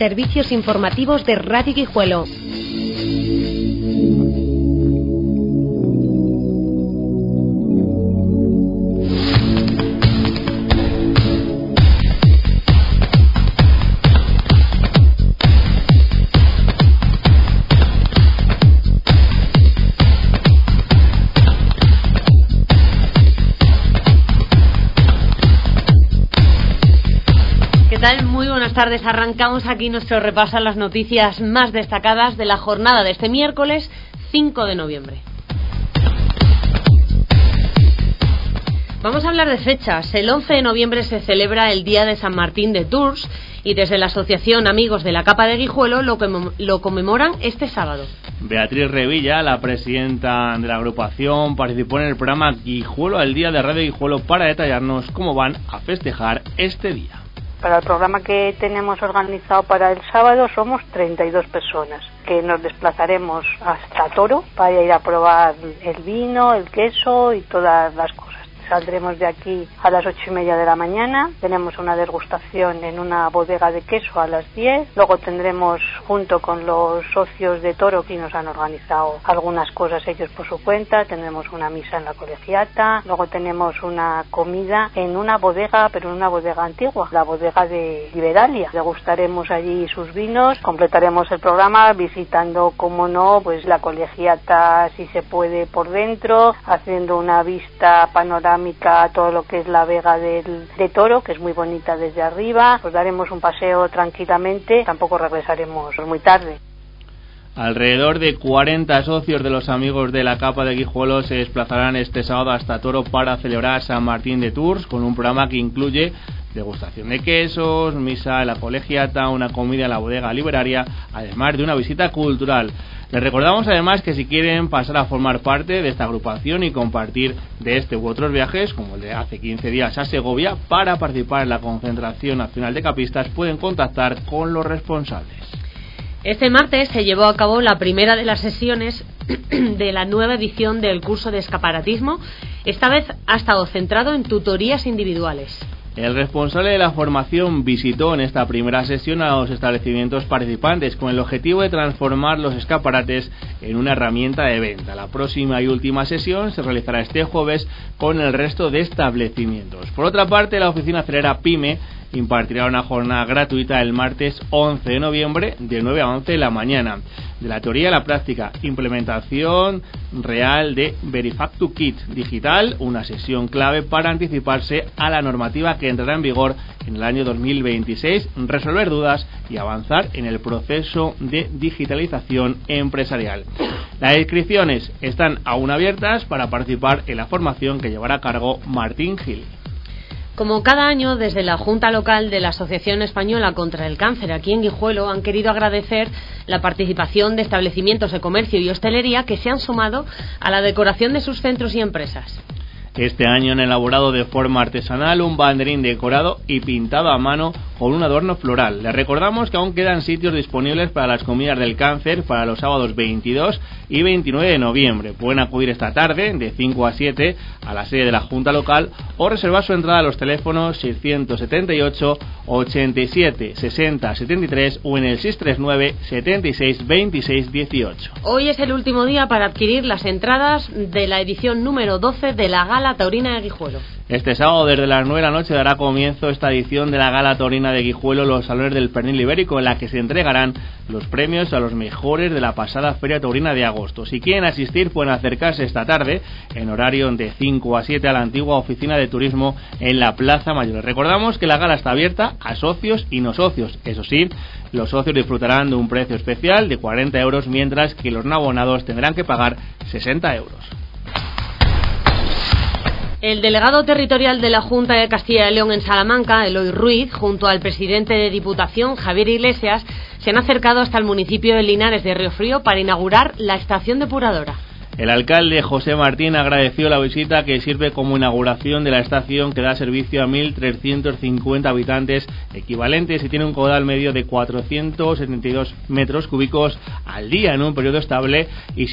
Servicios informativos de Radio Guijuelo. Muy buenas tardes, arrancamos aquí nuestro repaso a las noticias más destacadas de la jornada de este miércoles 5 de noviembre. Vamos a hablar de fechas. El 11 de noviembre se celebra el Día de San Martín de Tours y desde la Asociación Amigos de la Capa de Guijuelo lo conmemoran este sábado. Beatriz Revilla, la presidenta de la agrupación, participó en el programa Guijuelo al Día de Radio Guijuelo para detallarnos cómo van a festejar este día. Para el programa que tenemos organizado para el sábado somos 32 personas que nos desplazaremos hasta Toro para ir a probar el vino, el queso y todas las cosas. Saldremos de aquí a las 8:30 de la mañana, tenemos una degustación en una bodega de queso a las 10, luego tendremos junto con los socios de Toro que nos han organizado algunas cosas ellos por su cuenta, tendremos una misa en la colegiata, luego tenemos una comida en una bodega, pero en una bodega antigua, la bodega de Liberalia. Degustaremos allí sus vinos, completaremos el programa visitando, como no, pues la colegiata si se puede por dentro, haciendo una vista panorámica a todo lo que es la vega de Toro, que es muy bonita desde arriba. Pues daremos un paseo tranquilamente, tampoco regresaremos muy tarde. Alrededor de 40 socios de los Amigos de la Capa de Guijuelo se desplazarán este sábado hasta Toro para celebrar San Martín de Tours, con un programa que incluye degustación de quesos, misa en la colegiata, una comida en la bodega literaria, además de una visita cultural. Les recordamos además que si quieren pasar a formar parte de esta agrupación y compartir de este u otros viajes, como el de hace 15 días a Segovia, para participar en la Concentración Nacional de Capistas, pueden contactar con los responsables. Este martes se llevó a cabo la primera de las sesiones de la nueva edición del curso de escaparatismo. Esta vez ha estado centrado en tutorías individuales. El responsable de la formación visitó en esta primera sesión a los establecimientos participantes con el objetivo de transformar los escaparates en una herramienta de venta. La próxima y última sesión se realizará este jueves con el resto de establecimientos. Por otra parte, la oficina acelera PYME impartirá una jornada gratuita el martes 11 de noviembre de 9 a 11 de la mañana. De la teoría a la práctica, implementación real de Verifactu Kit digital, una sesión clave para anticiparse a la normativa que entrará en vigor en el año 2026, resolver dudas y avanzar en el proceso de digitalización empresarial. Las inscripciones están aún abiertas para participar en la formación que llevará a cargo Martín Gil. Como cada año, desde la Junta Local de la Asociación Española contra el Cáncer aquí en Guijuelo han querido agradecer la participación de establecimientos de comercio y hostelería que se han sumado a la decoración de sus centros y empresas. Este año han elaborado de forma artesanal un banderín decorado y pintado a mano con un adorno floral. Les recordamos que aún quedan sitios disponibles para las comidas del cáncer para los sábados 22 y 29 de noviembre. Pueden acudir esta tarde de 5 a 7 a la sede de la Junta Local o reservar su entrada a los teléfonos 678 87 60 73 o en el 639 76 26 18. Hoy es el último día para adquirir las entradas de la edición número 12 de la Gala Taurina de Guijuelo. Este sábado desde las 9 de la noche dará comienzo esta edición de la Gala Taurina de Guijuelo, los salones del Pernil Ibérico, en la que se entregarán los premios a los mejores de la pasada Feria Taurina de agosto. Si quieren asistir pueden acercarse esta tarde en horario de 5 a 7 a la antigua oficina de turismo en la Plaza Mayor. Recordamos que la gala está abierta a socios y no socios. Eso sí, los socios disfrutarán de un precio especial de 40 euros, mientras que los no abonados tendrán que pagar 60 euros. El delegado territorial de la Junta de Castilla y León en Salamanca, Eloy Ruiz, junto al presidente de Diputación, Javier Iglesias, se han acercado hasta el municipio de Linares de Riofrío para inaugurar la estación depuradora. El alcalde José Martín agradeció la visita, que sirve como inauguración de la estación, que da servicio a 1.350 habitantes equivalentes y tiene un caudal medio de 472 metros cúbicos al día en un periodo estable y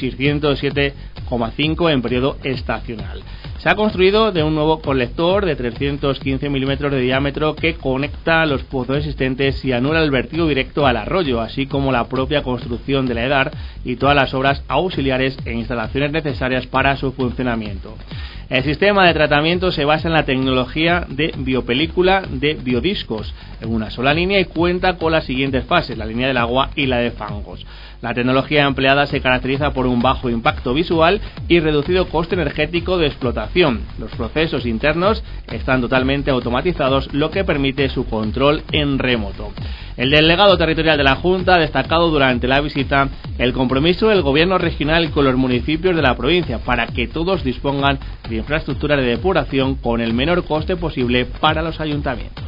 607,5 en periodo estacional. Se ha construido de un nuevo colector de 315 milímetros de diámetro que conecta los pozos existentes y anula el vertido directo al arroyo, así como la propia construcción de la EDAR y todas las obras auxiliares e instalaciones necesarias para su funcionamiento. El sistema de tratamiento se basa en la tecnología de biopelícula de biodiscos en una sola línea y cuenta con las siguientes fases: la línea del agua y la de fangos. La tecnología empleada se caracteriza por un bajo impacto visual y reducido coste energético de explotación. Los procesos internos están totalmente automatizados, lo que permite su control en remoto. El delegado territorial de la Junta ha destacado durante la visita el compromiso del gobierno regional con los municipios de la provincia para que todos dispongan de infraestructura de depuración con el menor coste posible para los ayuntamientos.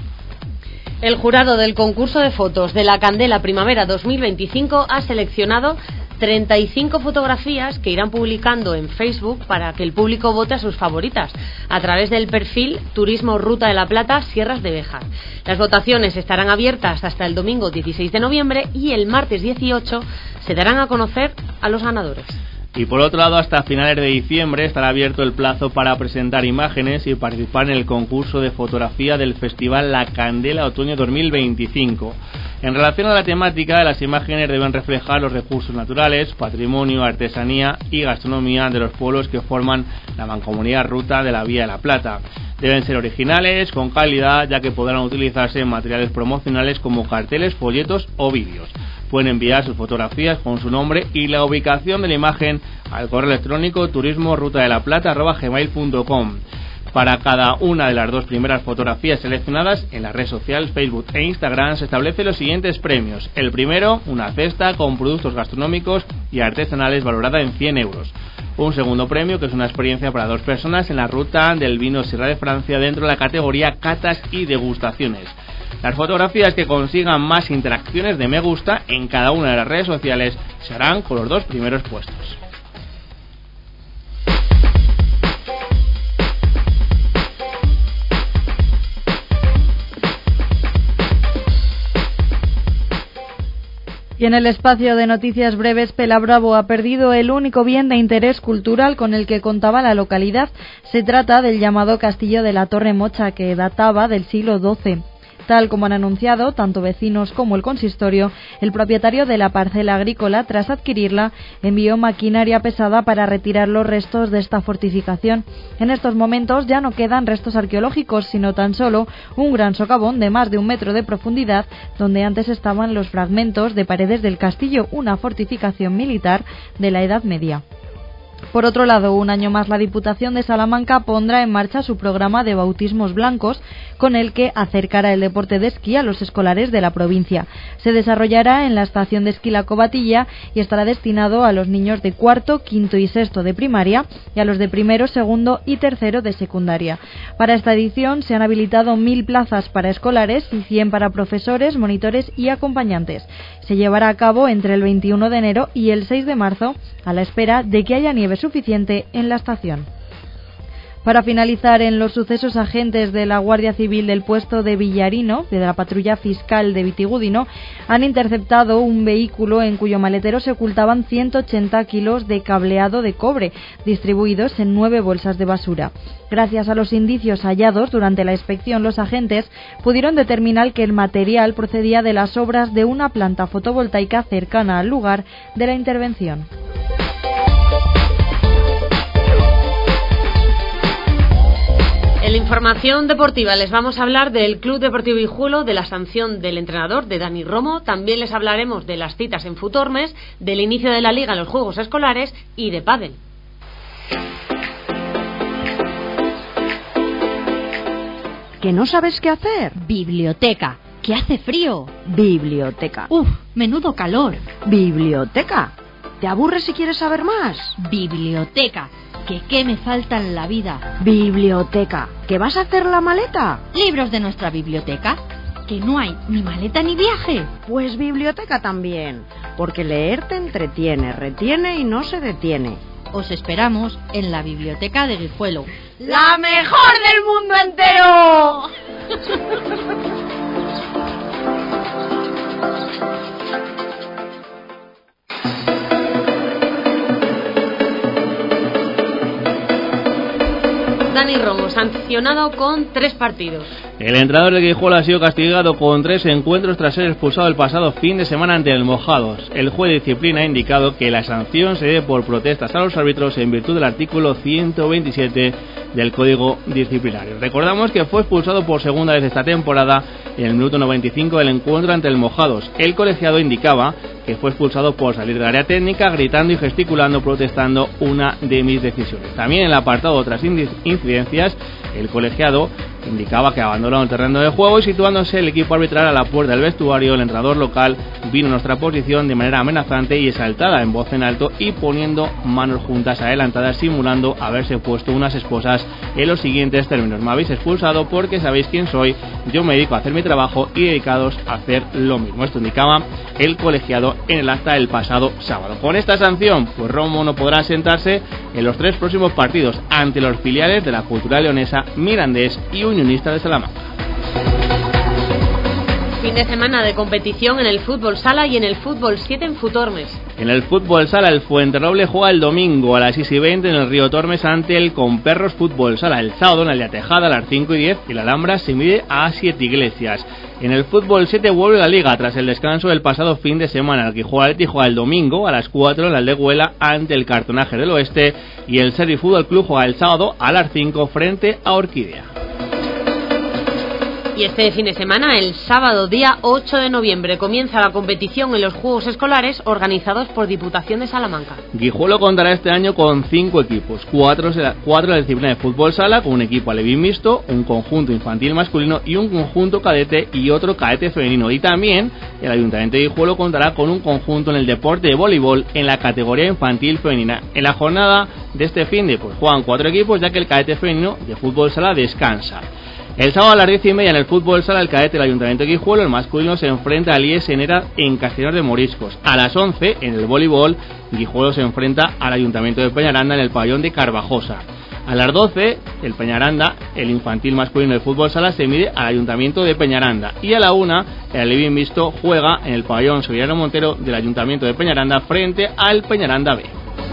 El jurado del concurso de fotos de la Candela Primavera 2025 ha seleccionado 35 fotografías que irán publicando en Facebook para que el público vote a sus favoritas a través del perfil Turismo Ruta de la Plata Sierras de Béjar. Las votaciones estarán abiertas hasta el domingo 16 de noviembre y el martes 18 se darán a conocer a los ganadores. Y por otro lado, hasta finales de diciembre estará abierto el plazo para presentar imágenes y participar en el concurso de fotografía del Festival La Candela Otoño 2025. En relación a la temática, las imágenes deben reflejar los recursos naturales, patrimonio, artesanía y gastronomía de los pueblos que forman la mancomunidad Ruta de la Vía de la Plata. Deben ser originales, con calidad, ya que podrán utilizarse en materiales promocionales como carteles, folletos o vídeos. Pueden enviar sus fotografías con su nombre y la ubicación de la imagen al correo electrónico turismorutadelaplata@gmail.com. Para cada una de las dos primeras fotografías seleccionadas en las redes sociales Facebook e Instagram se establecen los siguientes premios. El primero, una cesta con productos gastronómicos y artesanales valorada en 100 euros. Un segundo premio, que es una experiencia para 2 personas en la ruta del vino Sierra de Francia dentro de la categoría catas y degustaciones. Las fotografías que consigan más interacciones de me gusta en cada una de las redes sociales se harán con los 2 primeros puestos. Y en el espacio de noticias breves, Pelabravo ha perdido el único bien de interés cultural con el que contaba la localidad. Se trata del llamado Castillo de la Torre Mocha, que databa del siglo XII. Tal como han anunciado tanto vecinos como el consistorio, el propietario de la parcela agrícola, tras adquirirla, envió maquinaria pesada para retirar los restos de esta fortificación. En estos momentos ya no quedan restos arqueológicos, sino tan solo un gran socavón de más de 1 metro de profundidad, donde antes estaban los fragmentos de paredes del castillo, una fortificación militar de la Edad Media. Por otro lado, un año más la Diputación de Salamanca pondrá en marcha su programa de bautismos blancos, con el que acercará el deporte de esquí a los escolares de la provincia. Se desarrollará en la estación de esquí La Cobatilla y estará destinado a los niños de 4., 5. y 6. de primaria y a los de 1., 2. y 3. de secundaria. Para esta edición se han habilitado 1.000 plazas para escolares y 100 para profesores, monitores y acompañantes. Se llevará a cabo entre el 21 de enero y el 6 de marzo, a la espera de que haya nieve suficiente en la estación. Para finalizar, en los sucesos, agentes de la Guardia Civil del puesto de Villarino, de la patrulla fiscal de Vitigudino, han interceptado un vehículo en cuyo maletero se ocultaban 180 kilos de cableado de cobre, distribuidos en 9 bolsas de basura. Gracias a los indicios hallados durante la inspección, los agentes pudieron determinar que el material procedía de las obras de una planta fotovoltaica cercana al lugar de la intervención. En la información deportiva les vamos a hablar del Club Deportivo Guijuelo, de la sanción del entrenador, de Dani Romo. También les hablaremos de las citas en Futormes, del inicio de la Liga en los Juegos Escolares y de pádel. ¿Que no sabes qué hacer? Biblioteca. ¿Que hace frío? Biblioteca. Uf, menudo calor. Biblioteca. ¿Te aburres si quieres saber más? Biblioteca. ¿Que qué me falta en la vida? Biblioteca. ¿Que vas a hacer la maleta? Libros de nuestra biblioteca. ¿Que no hay ni maleta ni viaje? Pues biblioteca también, porque leer te entretiene, retiene y no se detiene. Os esperamos en la biblioteca de Guijuelo. ¡La mejor del mundo entero! Dani Romo, sancionado con 3 partidos. El entrenador de Guijuelo ha sido castigado con 3 encuentros tras ser expulsado el pasado fin de semana ante el Mojados. El juez de disciplina ha indicado que la sanción se debe por protestas a los árbitros en virtud del artículo 127 del Código Disciplinario. Recordamos que fue expulsado por segunda vez esta temporada en el minuto 95 del encuentro ante el Mojados. El colegiado indicaba que fue expulsado por salir del área técnica, gritando y gesticulando, protestando una de mis decisiones. También en el apartado de otras incidencias, el colegiado indicaba que abandonó el terreno de juego y situándose el equipo arbitral a la puerta del vestuario, el entrenador local vino a nuestra posición de manera amenazante y exaltada en voz en alto y poniendo manos juntas adelantadas, simulando haberse puesto unas esposas en los siguientes términos: me habéis expulsado porque sabéis quién soy, yo me dedico a hacer mi trabajo y dedicados a hacer lo mismo. Esto indicaba el colegiado en el acta del pasado sábado. Con esta sanción, pues Romo no podrá sentarse en los 3 próximos partidos ante los filiales de la Cultural Leonesa, Mirandés y Unionista de Salamanca. Fin de semana de competición en el fútbol sala y en el fútbol 7 en Futormes. En el fútbol sala, el Fuenterroble juega el domingo a las 6:20 en el Río Tormes ante el Comperros Fútbol Sala. El sábado en la Tejada a las 5:10 y la Alhambra se mide a 7 Iglesias. En el fútbol 7 vuelve la liga tras el descanso del pasado fin de semana. El Guijuelo juega el domingo a las 4 en la Aldehuela ante el Cartonaje del Oeste y el Servi Fútbol Club juega el sábado a las 5 frente a Orquídea. Y este fin de semana, el sábado día 8 de noviembre, comienza la competición en los Juegos Escolares organizados por Diputación de Salamanca. Guijuelo contará este año con 5 equipos, 4 de la disciplina de fútbol sala, con un equipo alevín mixto, un conjunto infantil masculino y un conjunto cadete y otro cadete femenino. Y también el Ayuntamiento de Guijuelo contará con un conjunto en el deporte de voleibol en la categoría infantil femenina. En la jornada de este fin de pues juegan 4 equipos, ya que el cadete femenino de fútbol sala descansa. El sábado a las 10:30 en el fútbol sala, el cadete del Ayuntamiento de Guijuelo, el masculino, se enfrenta al IES Enera en Castellar de Moriscos. A las 11 en el voleibol, Guijuelo se enfrenta al Ayuntamiento de Peñaranda en el pabellón de Carvajosa. A las 12, el Peñaranda, el infantil masculino de fútbol sala, se mide al Ayuntamiento de Peñaranda. Y a la 1, el alevín mixto juega en el pabellón Sevillano Montero del Ayuntamiento de Peñaranda frente al Peñaranda B.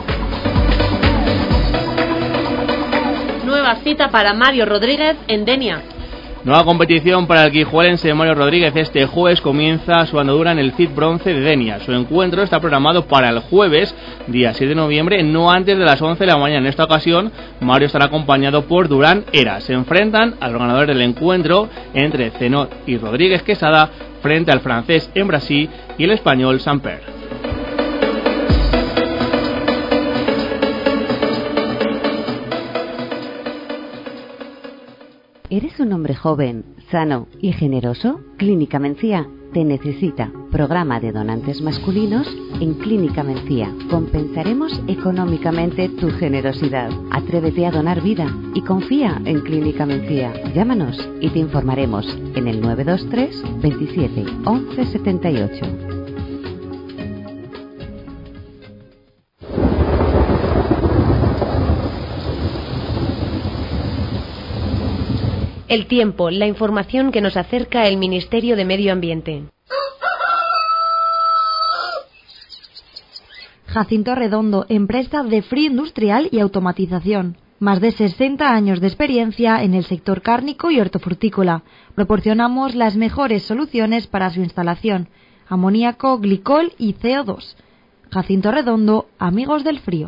Nueva cita para Mario Rodríguez en Denia. Nueva competición para el guijuelense Mario Rodríguez. Este jueves comienza su andadura en el CID Bronce de Denia. Su encuentro está programado para el jueves, día 7 de noviembre, no antes de las 11 de la mañana. En esta ocasión, Mario estará acompañado por Durán Era. Se enfrentan a los ganadores del encuentro entre Zenot y Rodríguez Quesada frente al francés en Brasil y el español Samper. ¿Eres un hombre joven, sano y generoso? Clínica Mencía te necesita. Programa de donantes masculinos en Clínica Mencía. Compensaremos económicamente tu generosidad. Atrévete a donar vida y confía en Clínica Mencía. Llámanos y te informaremos en el 923 27 11 78. El tiempo, la información que nos acerca el Ministerio de Medio Ambiente. Jacinto Redondo, empresa de frío industrial y automatización. Más de 60 años de experiencia en el sector cárnico y hortofrutícola. Proporcionamos las mejores soluciones para su instalación: amoníaco, glicol y CO2. Jacinto Redondo, amigos del frío.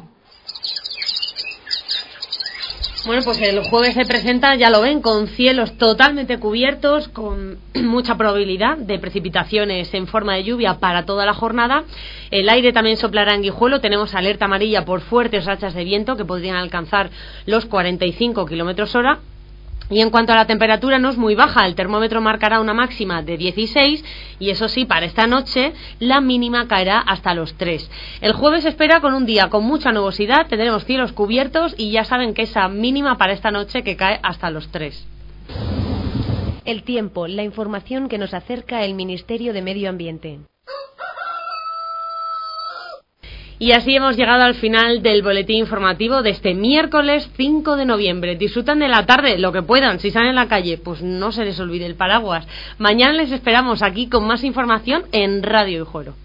Bueno, pues el jueves se presenta, ya lo ven, con cielos totalmente cubiertos, con mucha probabilidad de precipitaciones en forma de lluvia para toda la jornada. El aire también soplará en Guijuelo. Tenemos alerta amarilla por fuertes rachas de viento que podrían alcanzar los 45 km/h. Y en cuanto a la temperatura, no es muy baja. El termómetro marcará una máxima de 16 y eso sí, para esta noche la mínima caerá hasta los 3. El jueves se espera con un día con mucha nubosidad, tendremos cielos cubiertos y ya saben que esa mínima para esta noche que cae hasta los 3. El tiempo, la información que nos acerca el Ministerio de Medio Ambiente. Y así hemos llegado al final del boletín informativo de este miércoles 5 de noviembre. Disfrutan de la tarde, lo que puedan. Si salen a la calle, pues no se les olvide el paraguas. Mañana les esperamos aquí con más información en Radio Guijuelo.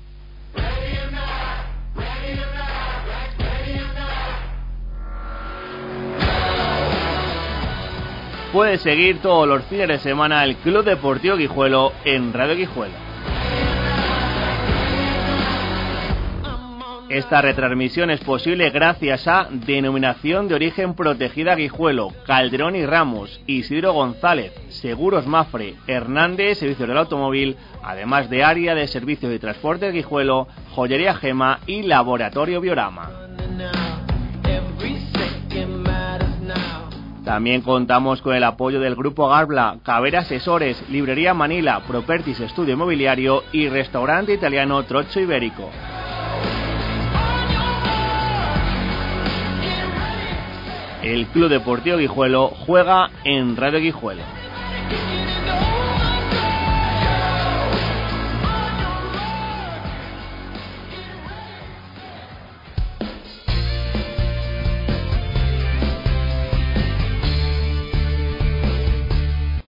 Puedes seguir todos los fines de semana el Club Deportivo Guijuelo en Radio Guijuelo. Esta retransmisión es posible gracias a Denominación de Origen Protegida Guijuelo, Calderón y Ramos, Isidro González, Seguros Mafre, Hernández, Servicios del Automóvil, además de Área de Servicios de Transporte Guijuelo, Joyería Gema y Laboratorio Biorama. También contamos con el apoyo del Grupo Garbla, Caber Asesores, Librería Manila, Propertis Estudio Inmobiliario y Restaurante Italiano Troccio Ibérico. El Club Deportivo Guijuelo juega en Radio Guijuelo.